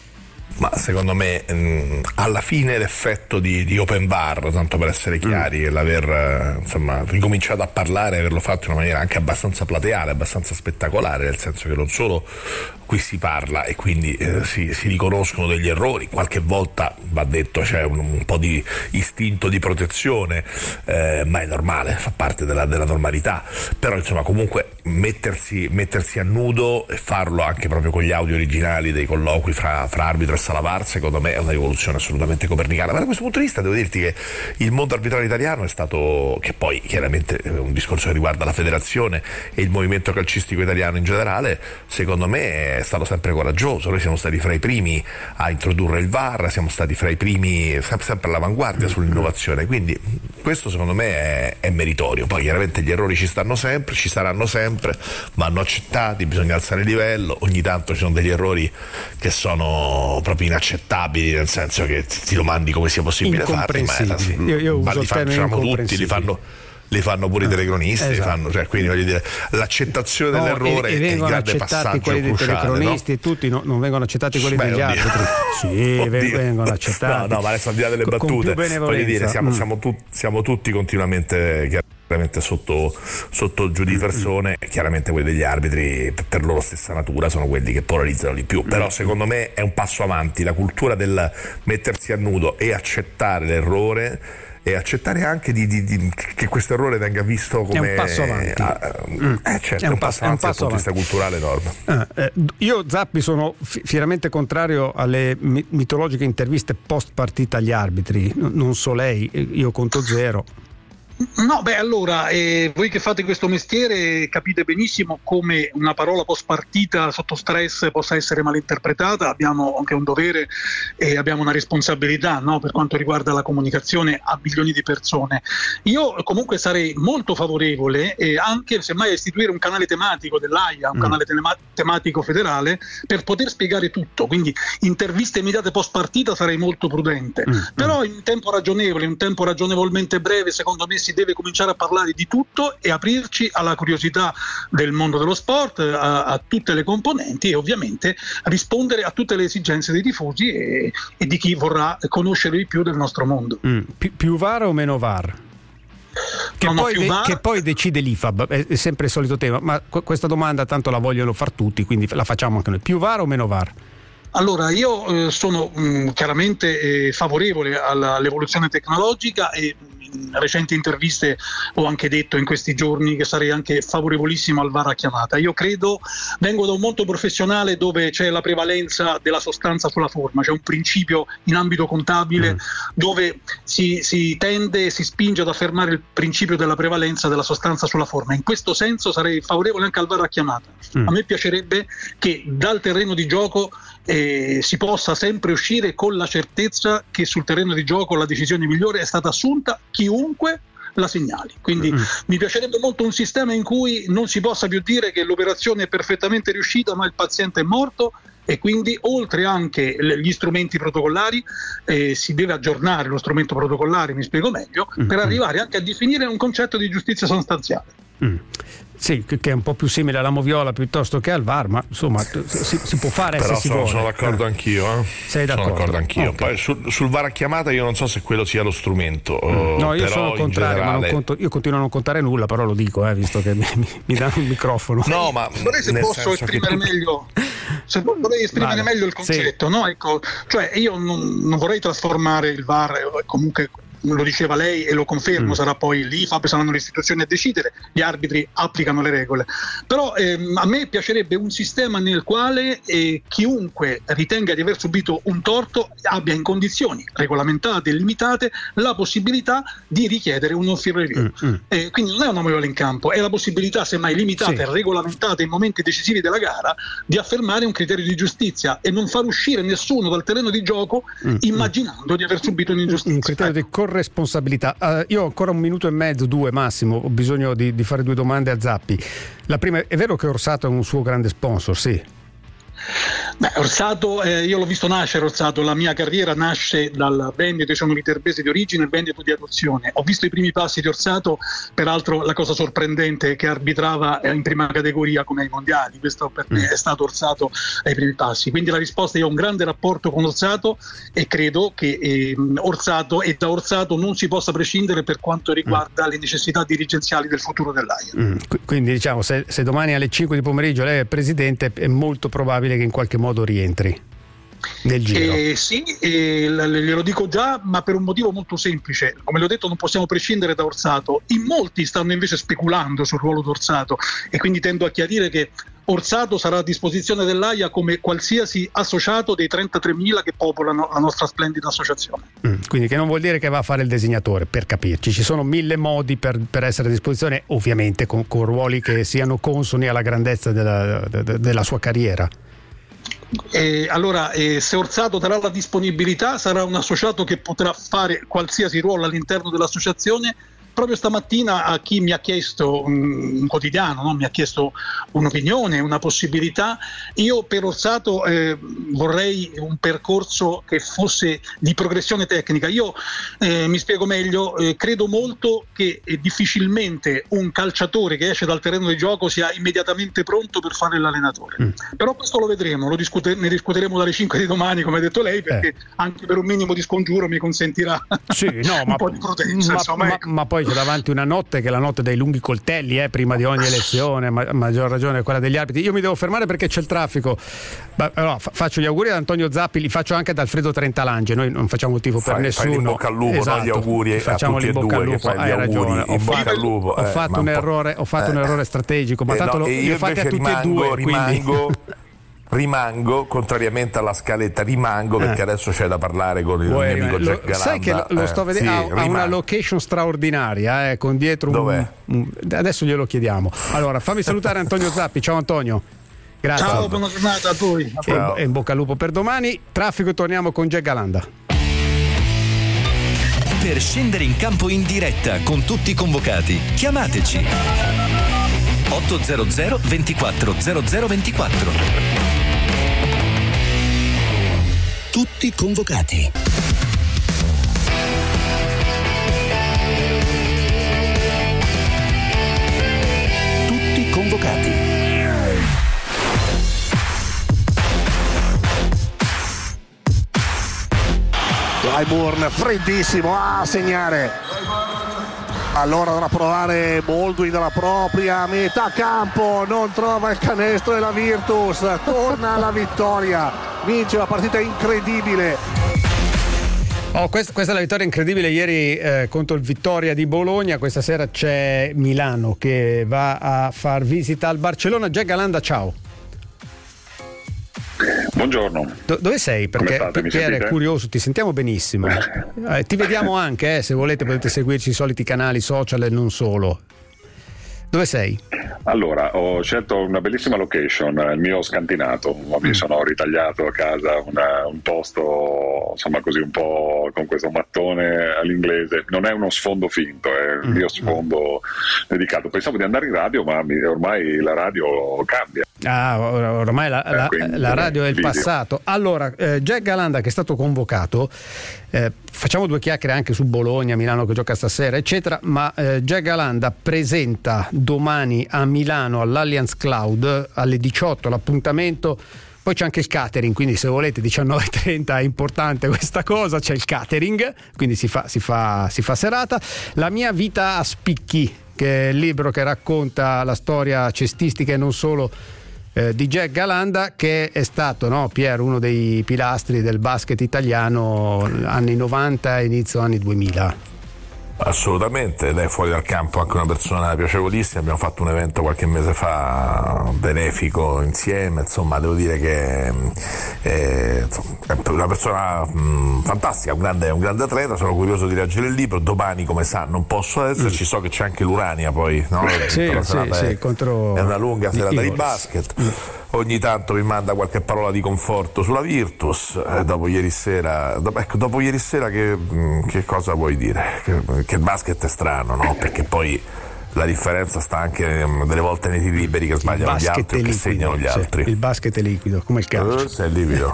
I: Ma secondo me alla fine l'effetto di Open Bar, tanto per essere chiari, e l'aver ricominciato a parlare, averlo fatto in una maniera anche abbastanza plateale, abbastanza spettacolare, nel senso che non solo qui si parla e quindi si riconoscono degli errori, qualche volta va detto c'è un po' di istinto di protezione, ma è normale, fa parte della normalità, però insomma comunque mettersi a nudo e farlo anche proprio con gli audio originali dei colloqui fra arbitro e sala VAR, secondo me è una rivoluzione assolutamente copernicana. Ma da questo punto di vista devo dirti che il mondo arbitrale italiano è stato, che poi chiaramente è un discorso che riguarda la federazione e il movimento calcistico italiano in generale, secondo me è stato sempre coraggioso. Noi siamo stati fra i primi a introdurre il VAR, siamo stati fra i primi, sempre all'avanguardia sull'innovazione, quindi questo secondo me è meritorio. Poi chiaramente gli errori ci saranno sempre, vanno accettati, bisogna alzare il livello, ogni tanto ci sono degli errori che sono proprio inaccettabili, nel senso che ti domandi come sia possibile farli, ma
H: io uso
I: li facciamo tutti, li fanno pure i telecronisti,
H: esatto.
I: Cioè, quindi voglio dire, l'accettazione dell'errore è il grande passaggio
H: quelli dei
I: cruciale,
H: telecronisti, no? E tutti non vengono accettati quelli degli arbitri. Sì, vengono accettati.
I: No, ma adesso al di là delle battute, voglio dire, siamo tutti continuamente sotto giù di persone, chiaramente quelli degli arbitri per loro stessa natura sono quelli che polarizzano di più, però secondo me è un passo avanti la cultura del mettersi a nudo e accettare l'errore e accettare anche che questo errore venga visto come
H: è un passo avanti.
I: Certo, è un passo avanti dal punto di vista culturale enorme.
H: Io Zappi sono fieramente contrario alle mitologiche interviste post partita agli arbitri, non so lei, io conto zero.
P: No, allora, voi che fate questo mestiere capite benissimo come una parola post partita sotto stress possa essere malinterpretata. Abbiamo anche un dovere e abbiamo una responsabilità, no, per quanto riguarda la comunicazione a milioni di persone. Io comunque sarei molto favorevole anche semmai a istituire un canale tematico dell'AIA, un canale tematico federale, per poter spiegare tutto, quindi interviste immediate post partita sarei molto prudente, però in tempo ragionevole, in un tempo ragionevolmente breve, secondo me si deve cominciare a parlare di tutto e aprirci alla curiosità del mondo dello sport, a tutte le componenti, e ovviamente rispondere a tutte le esigenze dei tifosi e di chi vorrà conoscere di più del nostro mondo.
H: Più VAR o meno VAR? Che poi decide l'IFAB, è sempre il solito tema, ma questa domanda tanto la vogliono far tutti, quindi la facciamo anche noi. Più VAR o meno VAR?
P: Allora, io sono chiaramente favorevole all'evoluzione tecnologica e in recenti interviste ho anche detto in questi giorni che sarei anche favorevolissimo al VAR a chiamata. Io vengo da un mondo professionale dove c'è la prevalenza della sostanza sulla forma, c'è un principio in ambito contabile dove si spinge ad affermare il principio della prevalenza della sostanza sulla forma. In questo senso sarei favorevole anche al VAR a chiamata. A me piacerebbe che dal terreno di gioco si possa sempre uscire con la certezza che sul terreno di gioco la decisione migliore è stata assunta chiunque la segnali. Quindi mi piacerebbe molto un sistema in cui non si possa più dire che l'operazione è perfettamente riuscita ma il paziente è morto e quindi oltre anche gli strumenti protocollari si deve aggiornare lo strumento protocollare, mi spiego meglio, per arrivare anche a definire un concetto di giustizia sostanziale.
H: Sì, che è un po' più simile alla moviola piuttosto che al VAR, ma insomma si può fare.
I: Però
H: se si vuole.
I: Sono d'accordo anch'io.
H: Sei d'accordo?
I: Sono d'accordo anch'io.
H: Okay.
I: Poi sul VAR a chiamata io non so se quello sia lo strumento.
H: No, io
I: però
H: sono contrario,
I: generale...
H: ma io continuo a non contare nulla, però lo dico, visto che mi danno il microfono.
I: No, ma
P: vorrei se posso esprimere meglio. Se vorrei esprimere meglio il concetto, sì. No? Ecco, cioè io non vorrei trasformare il VAR, comunque lo diceva lei e lo confermo, sarà poi l'IFAB, saranno le istituzioni a decidere, gli arbitri applicano le regole, però a me piacerebbe un sistema nel quale chiunque ritenga di aver subito un torto abbia in condizioni regolamentate e limitate la possibilità di richiedere un no-field review. Quindi non è una moviola in campo, è la possibilità, semmai limitata e regolamentata in momenti decisivi della gara, di affermare un criterio di giustizia e non far uscire nessuno dal terreno di gioco immaginando di aver subito un'ingiustizia.
H: Un criterio di corresponsabilità. Io ho ancora 1 minuto e mezzo, 2 massimo, ho bisogno di fare 2 domande a Zappi. La prima, è vero che Orsato è un suo grande sponsor? Sì.
P: Beh, Orsato, io l'ho visto nascere Orsato, la mia carriera nasce dal Veneto, sono viterbese di origine, il Veneto di adozione. Ho visto i primi passi di Orsato, peraltro la cosa sorprendente è che arbitrava in prima categoria come ai mondiali, questo per me è stato Orsato ai primi passi, quindi la risposta è: io ho un grande rapporto con Orsato e credo che Orsato e da Orsato non si possa prescindere per quanto riguarda le necessità dirigenziali del futuro dell'AIA.
H: Quindi diciamo, se domani alle 5 di pomeriggio lei è presidente, è molto probabile che in qualche modo rientri nel giro.
P: Sì, glielo dico già, ma per un motivo molto semplice. Come le ho detto, non possiamo prescindere da Orsato. In molti stanno invece speculando sul ruolo di Orsato e quindi tendo a chiarire che Orsato sarà a disposizione dell'AIA come qualsiasi associato dei 33.000 che popolano la nostra splendida associazione.
H: Quindi che non vuol dire che va a fare il disegnatore, per capirci. Ci sono 1000 modi per essere a disposizione, ovviamente con ruoli che siano consoni alla grandezza della sua carriera.
P: Allora, se Orsato darà la disponibilità, sarà un associato che potrà fare qualsiasi ruolo all'interno dell'associazione. Proprio stamattina a chi mi ha chiesto un quotidiano, no? Mi ha chiesto un'opinione, una possibilità. Io per Orsato vorrei un percorso che fosse di progressione tecnica. Io mi spiego meglio, credo molto che difficilmente un calciatore che esce dal terreno di gioco sia immediatamente pronto per fare l'allenatore. Però questo lo vedremo, ne discuteremo dalle 5 di domani, come ha detto lei, perché anche per un minimo di scongiuro mi consentirà un po' di prudenza.
H: Ma poi c'è davanti una notte che è la notte dei lunghi coltelli, prima di ogni elezione, a maggior ragione quella degli arbitri. Io mi devo fermare perché c'è il traffico. Allora, faccio gli auguri ad Antonio Zappi, li faccio anche ad Alfredo Trentalange. Noi non facciamo il tifo per nessuno.
I: Fai l'in bocca al lupo,
H: esatto.
I: No? Gli auguri
H: facciamo
I: a tutti e due, che fai gli auguri.
H: Ho fatto un errore strategico, ma tanto li ho fatti a tutti e due.
I: Rimango, contrariamente alla scaletta, perché adesso c'è da parlare con il mio amico Jack Galanda.
H: Sai che lo sto vedendo,
I: sì,
H: ha una location straordinaria, con dietro adesso glielo chiediamo. Allora, fammi salutare Antonio Zappi. Ciao Antonio. Grazie.
P: Ciao, buona giornata a voi.
H: E in bocca al lupo per domani. Traffico, torniamo con Jack Galanda.
B: Per scendere in campo in diretta con tutti i convocati, chiamateci 800 24 0024. Tutti convocati. Tutti convocati.
Q: Clyburn freddissimo a segnare. Allora dovrà provare Baldwin dalla propria metà campo, non trova il canestro e la Virtus torna alla vittoria, vince una partita incredibile.
H: Questa è la vittoria incredibile ieri contro il Vittoria di Bologna. Questa sera c'è Milano che va a far visita al Barcellona. Jack Galanda, ciao.
R: Buongiorno.
H: Dove sei? Perché Pier è curioso, ti sentiamo benissimo. Ti vediamo anche, se volete potete seguirci i soliti canali social e non solo. Dove sei?
R: Allora, ho scelto una bellissima location, il mio scantinato. Mi sono ritagliato a casa un posto, insomma, così un po' con questo mattone all'inglese. Non è uno sfondo finto, è il mio sfondo dedicato. Pensavo di andare in radio, ma ormai la radio cambia.
H: Ormai la radio è il passato. Allora, Jack Galanda, che è stato convocato, facciamo due chiacchiere anche su Bologna, Milano che gioca stasera eccetera, ma Jack Galanda presenta domani a Milano all'Allianz Cloud alle 18 l'appuntamento. Poi c'è anche il catering, quindi se volete 19:30 è importante questa cosa, c'è il catering, quindi si fa serata. La mia vita a spicchi, che è il libro che racconta la storia cestistica e non solo di Jack Galanda, che è stato, no, Pier, uno dei pilastri del basket italiano anni 90 e inizio anni 2000.
I: Assolutamente, ed è fuori dal campo anche una persona piacevolissima. Abbiamo fatto un evento qualche mese fa benefico insieme, insomma devo dire che è una persona fantastica, un grande atleta. Sono curioso di leggere il libro. Domani, come sa, non posso esserci, so che c'è anche l'Urania poi, no?
H: Sì, contro
I: è una lunga serata di basket. Ogni tanto mi manda qualche parola di conforto sulla Virtus. Dopo ieri sera che cosa vuoi dire? Che il basket è strano, no? Perché poi la differenza sta anche delle volte nei tiri liberi che sbagliano gli altri o che segnano gli altri.
H: Il basket è liquido, come il calcio.
I: È liquido.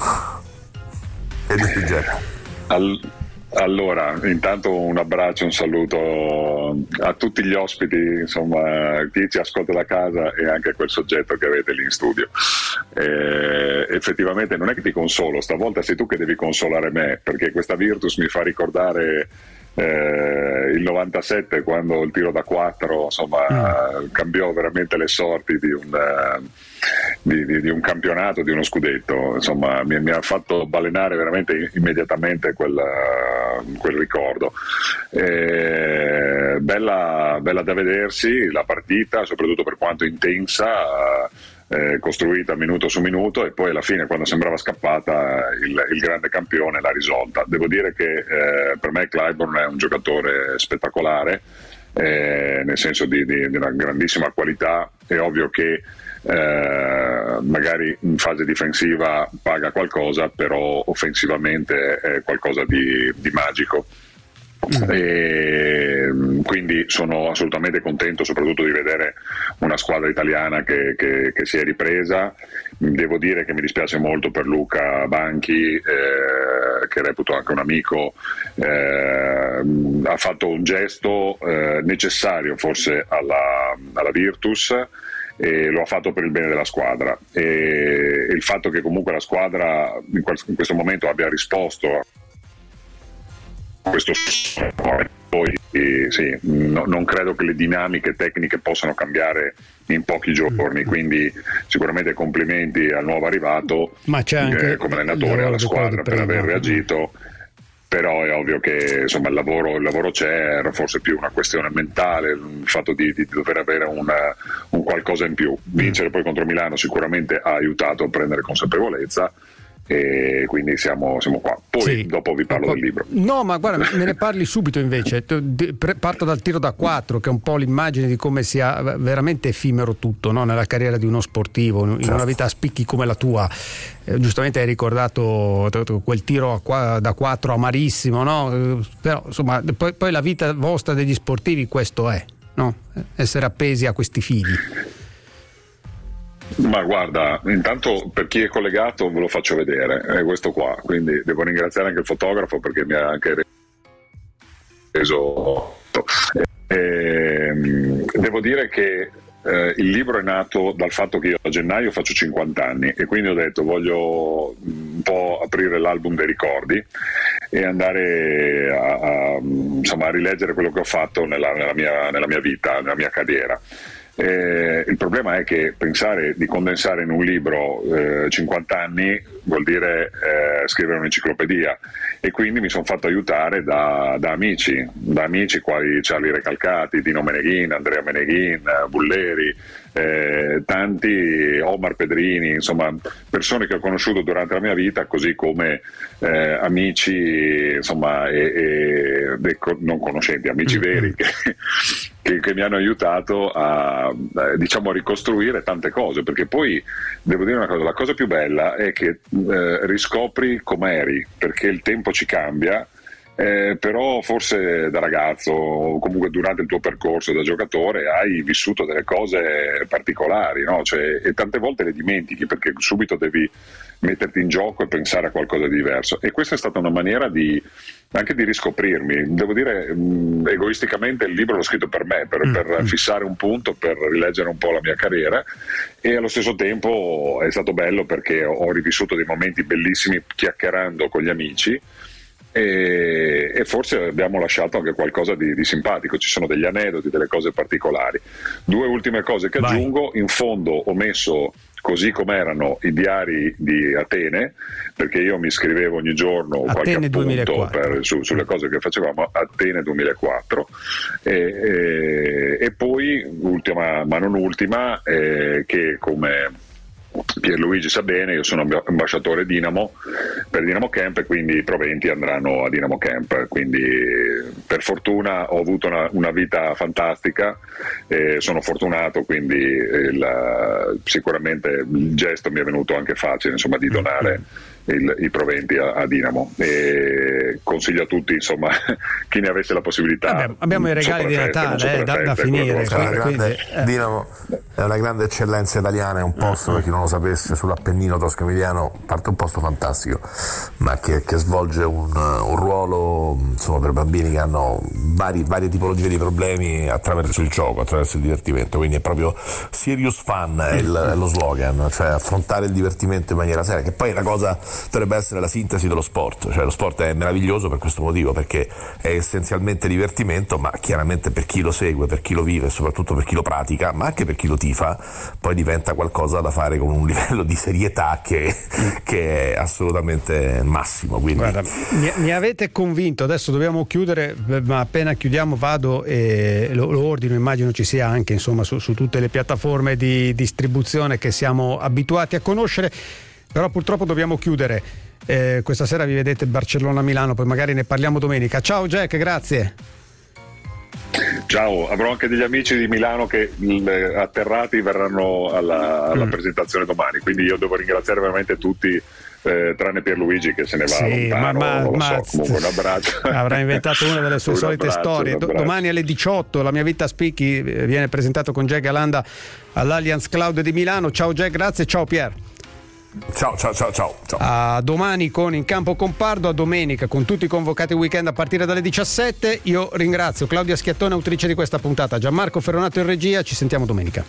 I: E dici, Jack?
R: Allora, intanto un abbraccio, un saluto a tutti gli ospiti, insomma, chi ci ascolta da casa e anche a quel soggetto che avete lì in studio. Effettivamente non è che ti consolo, stavolta sei tu che devi consolare me, perché questa Virtus mi fa ricordare il 97, quando il tiro da 4 cambiò veramente le sorti di un campionato, di uno scudetto. Insomma, mi ha fatto balenare veramente immediatamente quel ricordo. Bella da vedersi la partita, soprattutto per quanto intensa, costruita minuto su minuto, e poi alla fine, quando sembrava scappata, il grande campione l'ha risolta. Devo dire che per me Clyburn è un giocatore spettacolare, nel senso di una grandissima qualità. È ovvio che magari in fase difensiva paga qualcosa, però offensivamente è qualcosa di magico. E quindi sono assolutamente contento soprattutto di vedere una squadra italiana che si è ripresa. Devo dire che mi dispiace molto per Luca Banchi, che reputo anche un amico. Ha fatto un gesto necessario forse alla Virtus, e lo ha fatto per il bene della squadra, e il fatto che comunque la squadra in questo momento abbia risposto a questo, poi sì, non credo che le dinamiche tecniche possano cambiare in pochi giorni, quindi sicuramente complimenti al nuovo arrivato,
H: ma c'è anche
R: come allenatore, alla squadra per aver reagito. Però è ovvio che insomma il lavoro c'è, era forse più una questione mentale, il fatto di dover avere un qualcosa in più. Vincere poi contro Milano sicuramente ha aiutato a prendere consapevolezza, e quindi siamo qua. Poi dopo vi parlo del libro.
H: No, ma guarda, me ne parli subito invece. Parto dal tiro da 4, che è un po' l'immagine di come sia veramente effimero tutto, no? Nella carriera di uno sportivo, in una vita a spicchi come la tua. Giustamente hai ricordato quel tiro da 4 amarissimo, no? Però insomma poi la vita vostra degli sportivi questo è, no? Essere appesi a questi fili.
R: Ma guarda, intanto per chi è collegato ve lo faccio vedere, è questo qua, quindi devo ringraziare anche il fotografo perché mi ha anche reso. Devo dire che il libro è nato dal fatto che io a gennaio faccio 50 anni e quindi ho detto voglio un po' aprire l'album dei ricordi e andare a rileggere quello che ho fatto nella mia vita, nella mia carriera. Il problema è che pensare di condensare in un libro 50 anni vuol dire scrivere un'enciclopedia, e quindi mi sono fatto aiutare da amici quali Charlie Recalcati, Dino Meneghin, Andrea Meneghin, Bulleri, tanti, Omar Pedrini, insomma persone che ho conosciuto durante la mia vita, così come amici, insomma, non conoscenti, amici veri che mi hanno aiutato a ricostruire tante cose, perché poi devo dire una cosa, la cosa più bella è che riscopri com'eri, perché il tempo ci cambia, però forse da ragazzo o comunque durante il tuo percorso da giocatore hai vissuto delle cose particolari, no? E tante volte le dimentichi perché subito devi metterti in gioco e pensare a qualcosa di diverso, e questa è stata una maniera anche di riscoprirmi. Devo dire, egoisticamente il libro l'ho scritto per me, per fissare un punto, per rileggere un po' la mia carriera, e allo stesso tempo è stato bello perché ho rivissuto dei momenti bellissimi chiacchierando con gli amici, e forse abbiamo lasciato anche qualcosa di simpatico. Ci sono degli aneddoti, delle cose particolari. Due ultime cose che aggiungo: in fondo ho messo così come erano i diari di Atene, perché io mi scrivevo ogni giorno qualche appunto sulle cose che facevamo. Atene 2004, e poi ultima ma non ultima, che come Pierluigi sa bene, io sono ambasciatore Dinamo per Dinamo Camp, e quindi i proventi andranno a Dinamo Camp. Quindi per fortuna ho avuto una vita fantastica, sono fortunato, quindi sicuramente il gesto mi è venuto anche facile, insomma, di donare i proventi a Dinamo, e consiglio a tutti, insomma, chi ne avesse la possibilità.
H: Abbiamo i regali di Natale da finire.
I: Dinamo è una grande eccellenza italiana, è un posto, per chi non lo sapesse, sull'Appennino tosco-emiliano, parte un posto fantastico, ma che svolge un ruolo, insomma, per bambini che hanno varie tipologie di problemi attraverso il gioco, attraverso il divertimento. Quindi è proprio serious fun, è lo slogan, cioè affrontare il divertimento in maniera seria, che poi è una cosa, dovrebbe essere la sintesi dello sport. Cioè lo sport è meraviglioso per questo motivo, perché è essenzialmente divertimento, ma chiaramente per chi lo segue, per chi lo vive e soprattutto per chi lo pratica, ma anche per chi lo tifa, poi diventa qualcosa da fare con un livello di serietà che è assolutamente massimo. Quindi
H: guarda, mi avete convinto. Adesso dobbiamo chiudere, ma appena chiudiamo vado e lo ordino. Immagino ci sia anche, insomma, su tutte le piattaforme di distribuzione che siamo abituati a conoscere. Però purtroppo dobbiamo chiudere. Questa sera vi vedete Barcellona-Milano, poi magari ne parliamo domenica. Ciao Jack, grazie.
R: Ciao, avrò anche degli amici di Milano che atterrati verranno alla presentazione domani, quindi io devo ringraziare veramente tutti, tranne Pierluigi che se ne va lontano, comunque un abbraccio.
H: Avrà inventato una delle sue solite storie. Domani alle 18 La mia vita a spicchi viene presentato con Jack Galanda all'Allianz Cloud di Milano. Ciao Jack, grazie, ciao Pier.
I: Ciao.
H: A domani con In Campo con Pardo, a domenica con tutti i convocati weekend a partire dalle 17. Io ringrazio Claudia Schiattone, autrice di questa puntata, Gianmarco Ferronato in regia. Ci sentiamo domenica.